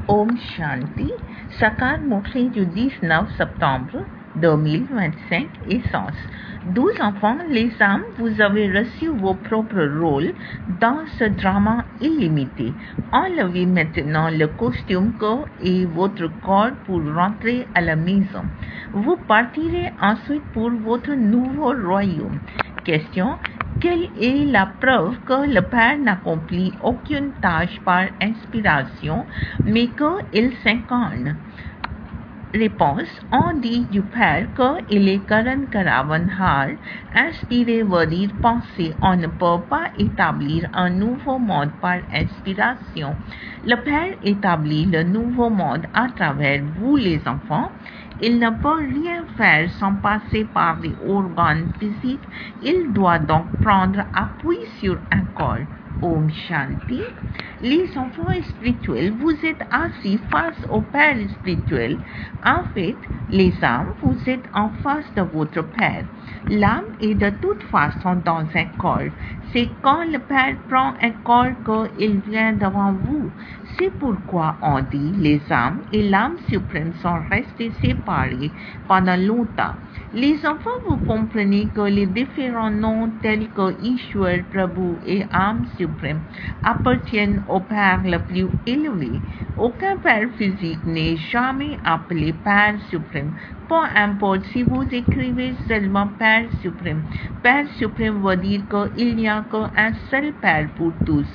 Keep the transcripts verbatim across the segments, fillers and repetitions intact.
Om Shanti, Sakar Mokhi du dix-neuf septembre deux mille vingt-cinq, Essence. Douze enfants, les âmes, vous avez reçu vos propres rôles dans ce drama illimité. Enlevez maintenant le costume corps et votre corps pour rentrer à la maison. Vous partirez ensuite pour votre nouveau royaume. Question. Quelle est la preuve que le Père n'accomplit aucune tâche par inspiration, mais qu'il s'incarne? Réponse. On dit du Père qu'il est Karan Karavanhar. Inspirer veut dire penser. On ne peut pas établir un nouveau monde par inspiration. Le Père établit le nouveau monde à travers vous les enfants. Il ne peut rien faire sans passer par les organes physiques. Il doit donc prendre appui sur un corps. Om Shanti. Les enfants spirituels, vous êtes assis face au Père spirituel. En fait, les âmes, vous êtes en face de votre Père. L'âme est de toute façon dans un corps. C'est quand le Père prend un corps qu'il vient devant vous. C'est pourquoi on dit les âmes et l'âme suprême sont restés séparés pendant longtemps. Les enfants, vous comprenez que les différents noms tels que Ishwar, Prabhu et âme suprême appartiennent au Père le plus élevé. Aucun Père physique n'est jamais appelé Père suprême. Peu importe si vous écrivez seulement Père suprême. Père suprême veut dire qu'il n'y a qu'un seul Père pour tous.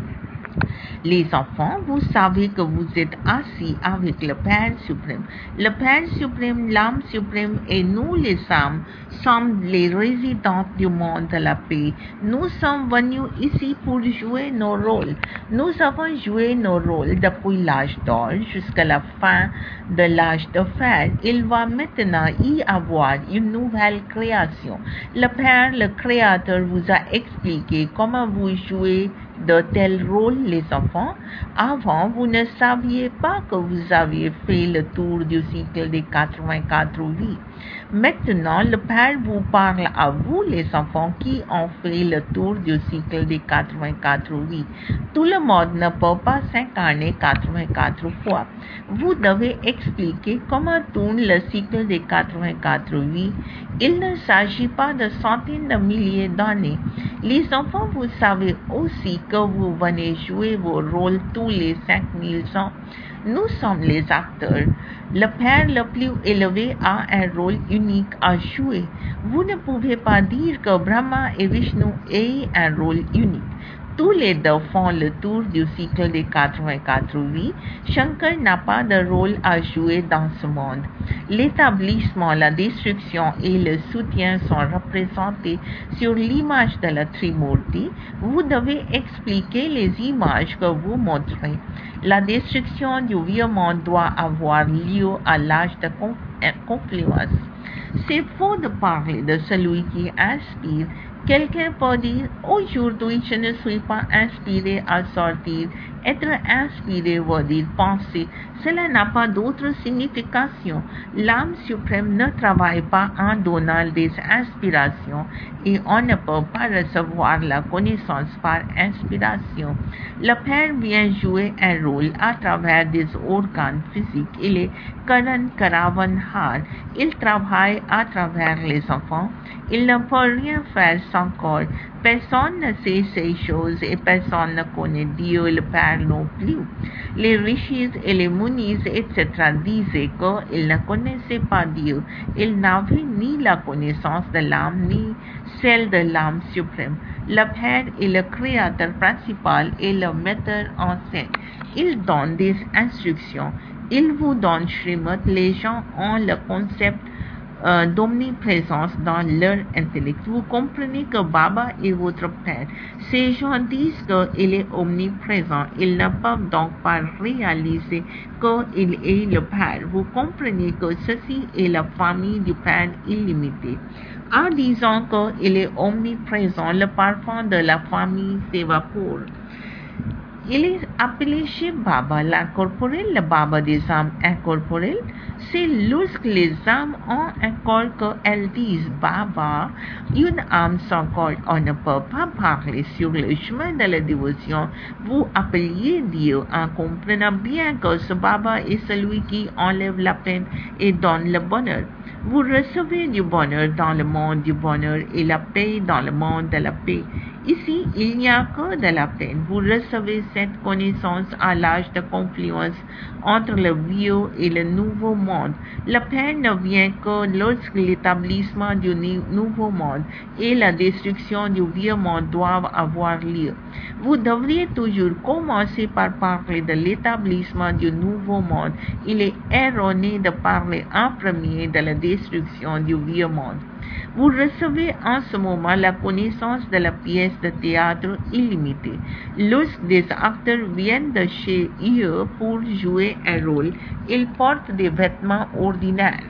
Les enfants, vous savez que vous êtes assis avec le Père suprême. Le Père suprême, l'âme suprême et nous les âmes sommes les résidents du monde de la paix. Nous sommes venus ici pour jouer nos rôles. Nous avons joué nos rôles depuis l'âge d'or jusqu'à la fin de l'âge de fer. Il va maintenant y avoir une nouvelle création. Le Père, le Créateur, vous a expliqué comment vous jouez de tels rôles, les enfants. Avant, vous ne saviez pas que vous aviez fait le tour du cycle des quatre-vingt-quatre vies. Maintenant, le Père vous parle à vous, les enfants, qui ont fait le tour du cycle des quatre-vingt-quatre vies. Tout le monde ne peut pas s'incarner quatre-vingt-quatre fois. Vous devez expliquer comment tourne le cycle des quatre-vingt-quatre vies. Il ne s'agit pas de centaines de milliers d'années. Les enfants, vous savez aussi que vous venez jouer vos rôles tous les cinq mille ans. Nous sommes les acteurs. Le Père le plus élevé a un rôle unique à jouer. Vous ne pouvez pas dire que Brahma et Vishnu aient un rôle unique. Tous les deux font le tour du cycle des quatre-vingt-quatre vies. Shankar n'a pas de rôle à jouer dans ce monde. L'établissement, la destruction et le soutien sont représentés sur l'image de la Trimurti. Vous devez expliquer les images que vous montrez. La destruction du vieux monde doit avoir lieu à l'âge de confluence. C'est faux de parler de celui qui inspire. Quelqu'un peut dire, aujourd'hui je ne suis pas inspiré à sortir. Être inspiré veut dire penser. Cela n'a pas d'autre signification. L'âme suprême ne travaille pas en donnant des inspirations et on ne peut pas recevoir la connaissance par inspiration. Le Père vient jouer un rôle à travers des organes physiques. Il est Karan Karavanhar. Il travaille à travers les enfants. Il ne peut rien faire sans corps. Personne ne sait ces choses et personne ne connaît Dieu le Père non plus. Les rishis et les munis, et cetera disaient qu'ils ne connaissaient pas Dieu. Ils n'avaient ni la connaissance de l'âme ni celle de l'âme suprême. Le Père est le créateur principal et le metteur en scène. Il donne des instructions. Il vous donne Srimad. Les gens ont le concept Euh, d'omniprésence dans leur intellect. Vous comprenez que Baba est votre Père. Ces gens disent qu'il est omniprésent. Ils ne peuvent donc pas réaliser qu'il est le Père. Vous comprenez que ceci est la famille du Père illimité. En disant qu'il est omniprésent, le parfum de la famille s'évapore. Il est appelé chez Baba l'incorporel, le Baba des âmes incorporelles. C'est lorsque les âmes ont un corps qu'elles disent Baba, une âme sans corps, on ne peut pas parler sur le chemin de la dévotion. Vous appeliez Dieu en comprenant bien que ce Baba est celui qui enlève la peine et donne le bonheur. Vous recevez du bonheur dans le monde du bonheur et la paix dans le monde de la paix. Ici, il n'y a que de la peine. Vous recevez cette connaissance à l'âge de confluence entre le vieux et le nouveau monde. La peine ne vient que lorsque l'établissement du nouveau monde et la destruction du vieux monde doivent avoir lieu. Vous devriez toujours commencer par parler de l'établissement du nouveau monde. Il est erroné de parler en premier de la destruction du vieux monde. Vous recevez en ce moment la connaissance de la pièce de théâtre illimitée. Lorsque des acteurs viennent de chez eux pour jouer un rôle, ils portent des vêtements ordinaires.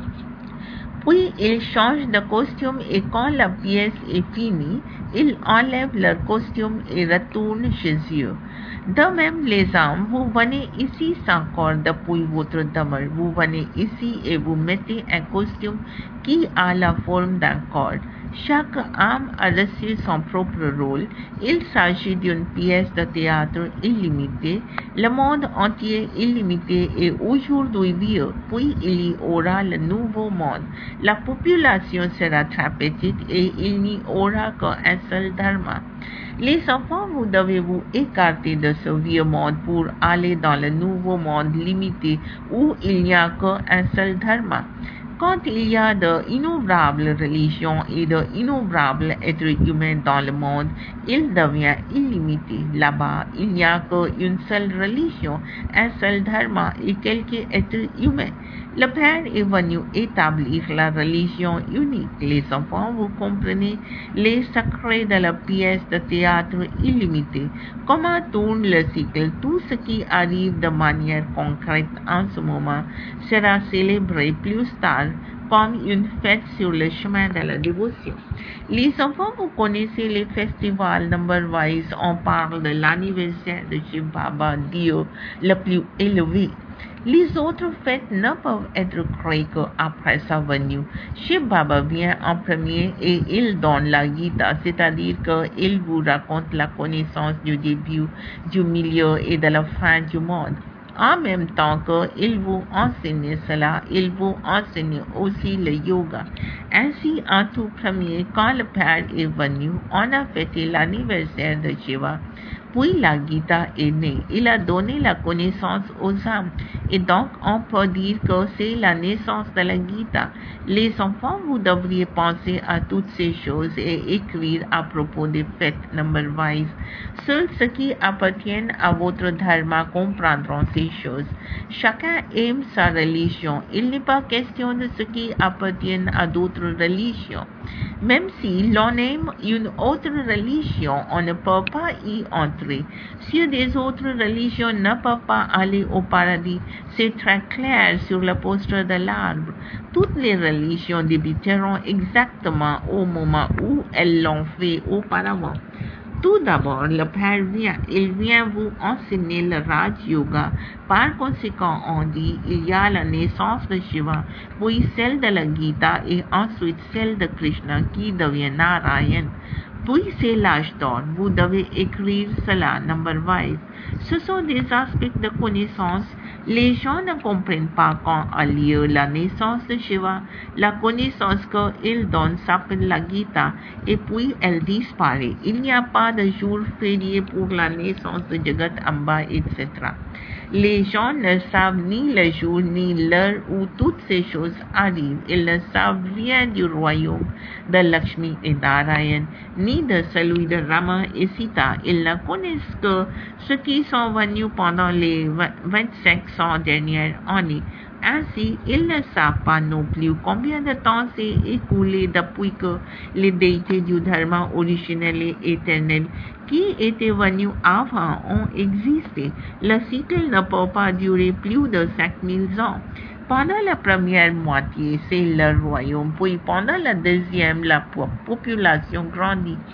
Puis ils changent de costume et quand la pièce est finie, ils enlèvent leur costume et retournent chez eux. De même, les âmes, vous venez ici sans corps depuis votre demeure. Vous venez ici et vous mettez un costume qui a la forme d'un corps. Chaque âme a reçu son propre rôle. Il s'agit d'une pièce de théâtre illimitée. Le monde entier illimité est aujourd'hui vieux, puis il y aura le nouveau monde. La population sera très petite et il n'y aura qu'un seul dharma. Les enfants, vous devez vous écarter de ce vieux monde pour aller dans le nouveau monde limité où il n'y a qu'un seul dharma. Quand il y a d'innombrables religions et d'innombrables êtres humains dans le monde, il devient illimité. Là-bas, il n'y a qu'une seule religion, un seul dharma et quelques êtres humains. Le Père est venu établir la religion unique. Les enfants, vous comprenez les secrets de la pièce de théâtre illimitée. Comment tourne le cycle? Tout ce qui arrive de manière concrète en ce moment sera célébré plus tard comme une fête sur le chemin de la dévotion. Les enfants, vous connaissez les festivals number-wise. On parle de l'anniversaire de Shiv Baba, Dieu le plus élevé. Les autres fêtes ne peuvent être créées qu'après sa venue. Shiv Baba vient en premier et il donne la Gita, c'est-à-dire qu'il vous raconte la connaissance du début, du milieu et de la fin du monde. En même temps qu'il vous enseigne cela, il vous enseigne aussi le yoga. Ainsi, en tout premier, quand le Père est venu, on a fêté l'anniversaire de Shiva. Puis la Gita est née. Il a donné la connaissance aux âmes. Et donc, on peut dire que c'est la naissance de la Gita. Les enfants, vous devriez penser à toutes ces choses et écrire à propos des fêtes number-wise. Seuls ceux qui appartiennent à votre dharma comprendront ces choses. Chacun aime sa religion. Il n'est pas question de ceux qui appartiennent à d'autres religions. Même si l'on aime une autre religion, on ne peut pas y entrer. Si des autres religions ne peuvent pas aller au paradis, c'est très clair sur le poster de l'arbre. Toutes les religions débuteront exactement au moment où elles l'ont fait auparavant. Tout d'abord, le Père vient. Il vient vous enseigner le Raj Yoga. Par conséquent, on dit il y a la naissance de Shiva, puis celle de la Gita et ensuite celle de Krishna qui devient Narayan. Puis c'est l'âge d'or. Vous devez écrire cela number-wise. Ce sont des aspects de connaissance. Les gens ne comprennent pas quand a lieu la naissance de Shiva. La connaissance qu'il donne s'appelle la Gita et puis elle disparaît. Il n'y a pas de jour férié pour la naissance de Jagat Amba, et cetera. Les gens ne savent ni le jour ni l'heure où toutes ces choses arrivent. Ils ne savent rien du royaume de Lakshmi et Narayan, ni de celui de Rama et Sita. Ils ne connaissent que ceux qui sont venus pendant les vingt-cinq cents dernières années. Ainsi, ils ne savent pas non plus combien de temps s'est écoulé depuis que les déités du dharma originel et éternel qui étaient venus avant ont existé. Le cycle ne peut pas durer plus de cinq mille ans. Pendant la première moitié, c'est le royaume, puis pendant la deuxième, la population grandit.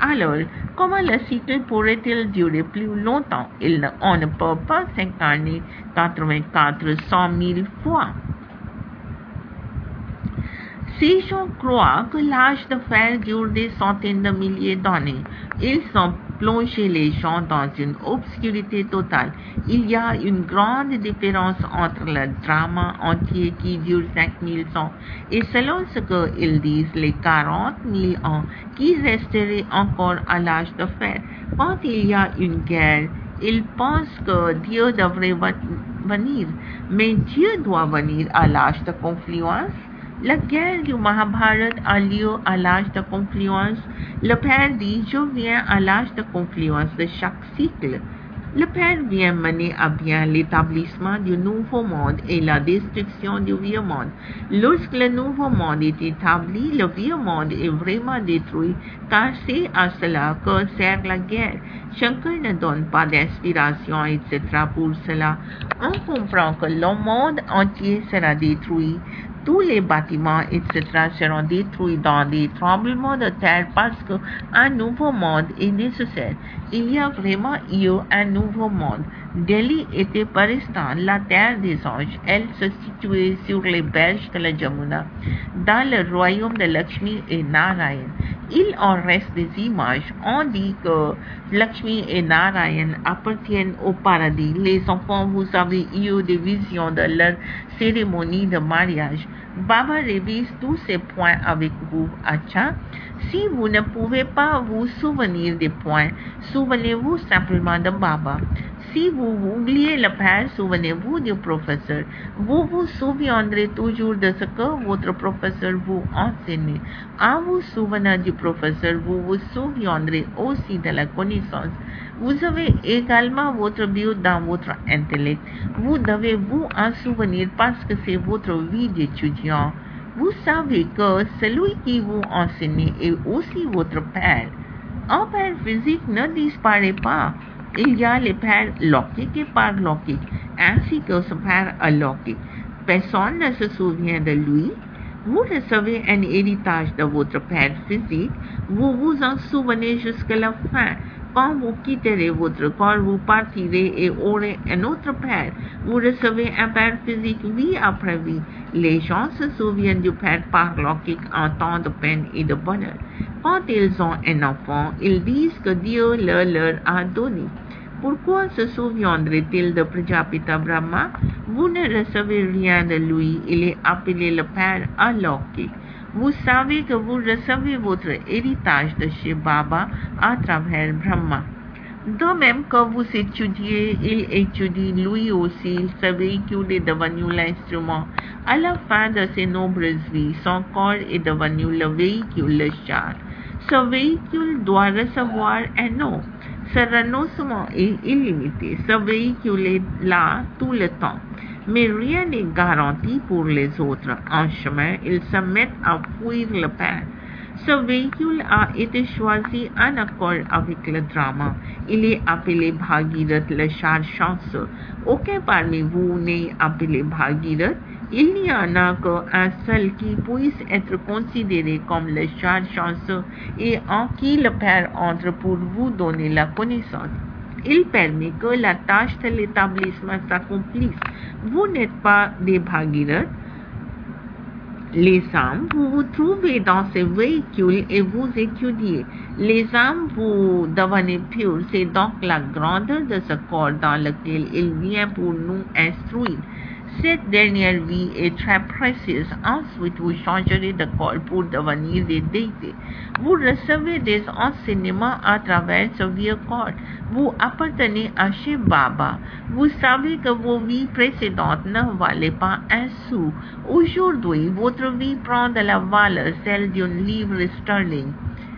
Alors, comment le cycle pourrait-il durer plus longtemps? Il ne, on ne peut pas s'incarner quatre-vingt-quatre cent mille fois. Ces gens croient que l'âge de fer dure des centaines de milliers d'années. Ils sont plongés les gens dans une obscurité totale. Il y a une grande différence entre le drama entier qui dure cinq mille ans et selon ce qu'ils disent, les quarante mille ans qui resteraient encore à l'âge de fer. Quand il y a une guerre, ils pensent que Dieu devrait venir, mais Dieu doit venir à l'âge de confluence. La guerre du Mahabharat a lieu à l'âge de confluence. Le Père dit, je viens à l'âge de confluence de chaque cycle. Le Père vient mener à bien l'établissement du nouveau monde et la destruction du vieux monde. Lorsque le nouveau monde est établi, le vieux monde est vraiment détruit, car c'est à cela que sert la guerre. Shankar ne donne pas d'inspiration, et cetera pour cela. On comprend que le monde entier sera détruit. Tous les bâtiments, et cetera seront détruits dans des tremblements de terre parce qu'un nouveau monde est nécessaire. Il y a vraiment eu un nouveau monde. Delhi était par instant la terre des anges. Elle se situait sur les berges de la Jamuna, dans le royaume de Lakshmi et Narayan. Il en reste des images. On dit que Lakshmi et Narayan appartiennent au paradis. Les enfants, vous avez eu des visions de leur cérémonie de mariage. Baba révise tous ces points avec vous. Acha, si vous ne pouvez pas vous souvenir des points, souvenez-vous simplement de Baba. Si vous oubliez le Père, souvenez-vous du professeur. Vous vous souviendrez toujours de ce que votre professeur vous enseigne. En vous souvenant du professeur, vous vous souviendrez aussi de la connaissance. Vous avez également votre but dans votre intellect. Vous devez vous en souvenir parce que c'est votre vie d'étudiant. Vous savez que celui qui vous enseigne est aussi votre Père. Un Père physique ne disparaît pas. Il y a les pères lockiques et parlockiques, ainsi que ce père alokkique. Personne ne se souvient de lui. Vous recevez un héritage de votre père physique. Vous vous en souvenez jusqu'à la fin. Quand vous quitterez votre corps, vous partirez et aurez un autre père. Vous recevez un père physique vie après vie. Les gens se souviennent du père parlockique en temps de peine et de bonheur. Quand ils ont un enfant, ils disent que Dieu le leur a donné. Pourquoi se souviendraient-ils de Prajapita Brahma? Vous ne recevez rien de lui. Il est appelé le Père alokkique. Vous savez que vous recevez votre héritage de chez Baba à travers Brahma. De même que vous étudiez, il étudie lui aussi. Ce véhicule est devenu l'instrument. À la fin de ses nombreuses vies, son corps est devenu le véhicule, le char. Ce véhicule doit recevoir un nom. Ce renoncement est illimité. Ce véhicule est là tout le temps. Mais rien n'est garanti pour les autres. En chemin, ils se mettent à fuir le Père. Ce véhicule a été choisi en accord avec le drama. Il est appelé Bhagirath, le char chanceux. Aucun parmi vous n'est appelé Bhagirath. Il n'y en a qu'un seul qui puisse être considéré comme le char chanceux et en qui le Père entre pour vous donner la connaissance. Il permet que la tâche de l'établissement s'accomplisse. Vous n'êtes pas des Bhagirath. Les âmes, vous vous trouvez dans ces véhicules et vous étudiez. Les âmes, vous devenez pures. C'est donc la grandeur de ce corps dans lequel il vient pour nous instruire. Cette dernière vie est très précieuse. Ensuite, vous changerez de corps pour devenir des déités. Vous recevez des enseignements à travers ce vieux corps. Vous appartenez à chez Baba. Vous savez que vos vies précédentes ne valaient pas un sou. Aujourd'hui, votre vie prend de la valeur, celle d'un livre sterling.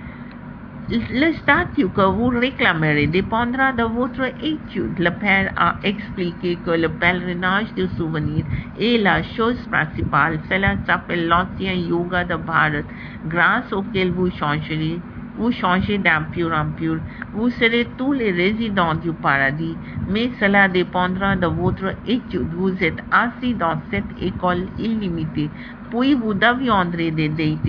Le statut que vous réclamerez dépendra de votre étude. Le Père a expliqué que le pèlerinage du souvenir est la chose principale. Cela s'appelle l'ancien yoga de Bharat, grâce auquel vous changerez. Vous changez d'impur en pur. Vous serez tous les résidents du paradis, mais cela dépendra de votre étude. Vous êtes assis dans cette école illimitée, puis vous deviendrez des déités.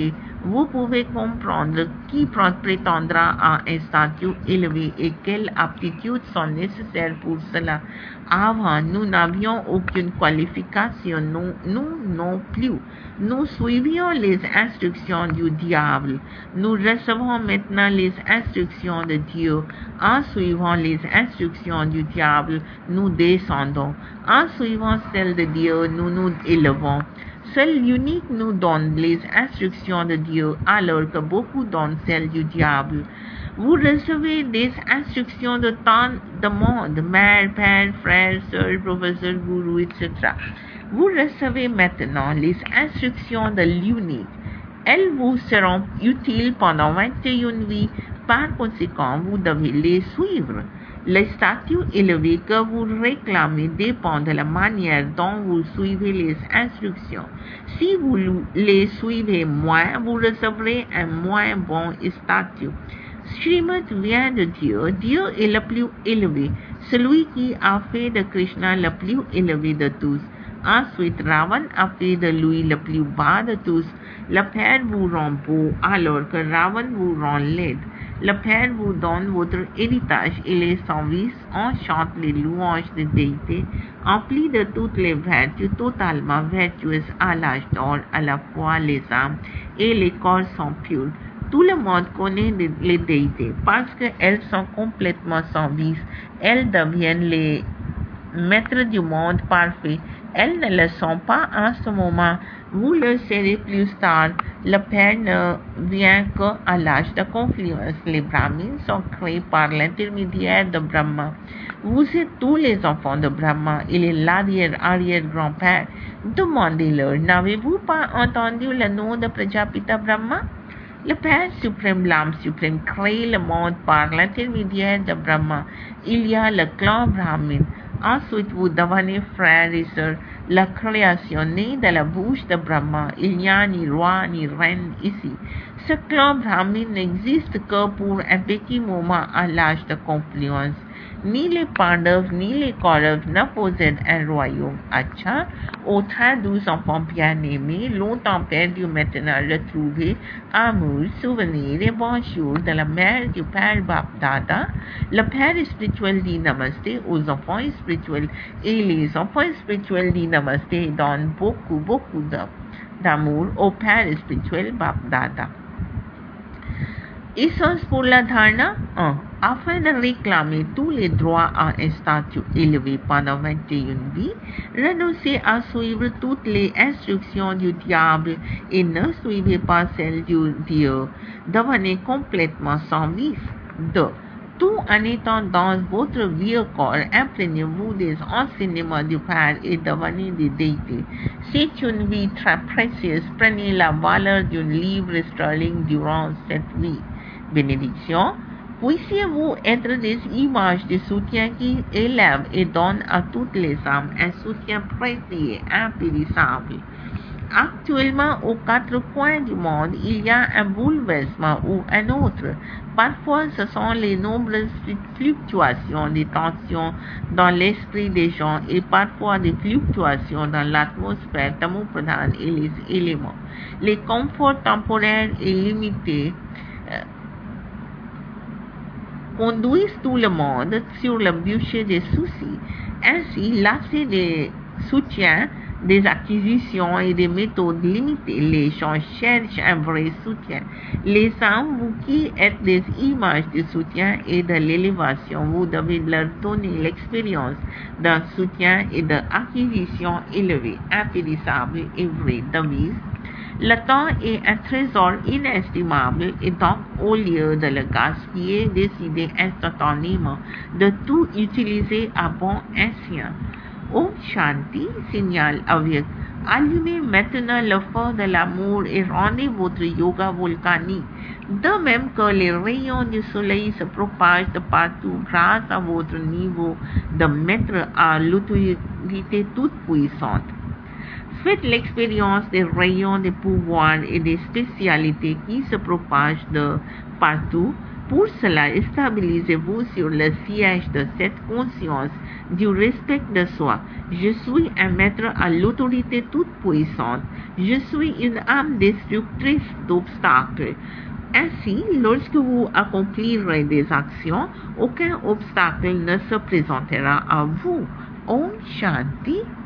vous pouvez comprendre qui prétendra à un statut élevé et quelles aptitudes sont nécessaires pour cela. Avant, nous n'avions aucune qualification, nous, nous non plus. Nous suivions les instructions du diable. Nous recevons maintenant les instructions de Dieu. En suivant les instructions du diable, nous descendons. En suivant celles de Dieu, nous nous élevons. Seul l'unique nous donne les instructions de Dieu, alors que beaucoup donnent celles du diable. Vous recevez des instructions de tant de monde, mère, père, frère, sœur, professeur, gourou, et cetera. Vous recevez maintenant les instructions de l'unique. Elles vous seront utiles pendant vingt et une vies. Par conséquent, vous devez les suivre. Le statut élevé que vous réclamez dépend de la manière dont vous suivez les instructions. Si vous les suivez moins, vous recevrez un moins bon statut. Srimad vient de Dieu. Dieu est le plus élevé, celui qui a fait de Krishna le plus élevé de tous. Ensuite, Ravan a fait de lui le plus bas de tous. Le Père vous rend beau alors que Ravan vous rend laid. Le Père vous donne votre héritage et les services. On chante les louanges de déité, emplis de toutes les vertus, totalement vertueuses à l'âge d'or, à la fois les âmes et les corps sont purs. Tout le monde connaît les déités parce qu'elles sont complètement sans vice. Elles deviennent les maîtres du monde parfait. Elles ne le sont pas en ce moment. Vous le serez plus tard. Le Père ne vient qu'à l'âge de confluence. Les Brahmins sont créés par l'intermédiaire de Brahma. Vous êtes tous les enfants de Brahma. Il est l'arrière-arrière-grand-père. Demandez-leur, n'avez-vous pas entendu le nom de Prajapita Brahma? Le Père suprême, l'âme suprême, crée le monde par l'intermédiaire de Brahma. Il y a le clan Brahmin. Ensuite, vous devenez frères et sœurs. La création née de la bouche de Brahma. Il n'y a ni roi ni reine ici. Ce clan Brahmin n'existe que pour un petit moment à l'âge de confluence. Ni les Pandavas ni les Kauravas ne possèdent un royaume. Acha, aux très doux enfants bien-aimés, longtemps perdus maintenant retrouvés, amour, souvenirs et bonjour de la mère du Père Bap-Dada. Le Père spirituel dit Namasté aux enfants spirituels et les enfants spirituels dit Namasté et donnent beaucoup, beaucoup d'amour au Père spirituel Bap-Dada. Essence pour la dharna un. Afin de réclamer tous les droits à un statut élevé pendant vingt et une vies, renoncez à suivre toutes les instructions du diable et ne suivez pas celles du Dieu. Devenez complètement sans vice. deux. Tout en étant dans votre vieux corps, imprégnez-vous des enseignements du Père et devenez des déités. C'est une vie très précieuse. Prenez la valeur d'un livre sterling durant cette vie. Bénédiction. Puissiez-vous être des images de soutien qui élèvent et donnent à toutes les âmes un soutien précieux, impérissable. Actuellement, aux quatre coins du monde, il y a un bouleversement ou un autre. Parfois, ce sont les nombreuses fluctuations des tensions dans l'esprit des gens et parfois des fluctuations dans l'atmosphère Tamopradhan et les éléments. Les conforts temporaires et limités euh, conduisent tout le monde sur le bûcher des soucis. Ainsi, l'accès des soutiens, des acquisitions et des méthodes limitées, les gens cherchent un vrai soutien. Les âmes, vous qui êtes des images de soutien et de l'élévation, vous devez leur donner l'expérience d'un soutien et d'acquisition élevé, impérissable et vrai. Devise. Le temps est un trésor inestimable et donc, au lieu de le gaspiller, décidez instantanément de tout utiliser à bon escient. Om Shanti, signal avyak. Allumez maintenant le feu de l'amour et rendez votre yoga volcanique. De même que les rayons du soleil se propagent de partout grâce à votre niveau de maître à l'autorité toute puissante. Faites l'expérience des rayons des pouvoirs et des spécialités qui se propagent de partout. Pour cela, stabilisez-vous sur le siège de cette conscience du respect de soi. Je suis un maître à l'autorité toute puissante. Je suis une âme destructrice d'obstacles. Ainsi, lorsque vous accomplirez des actions, aucun obstacle ne se présentera à vous. Om Shanti.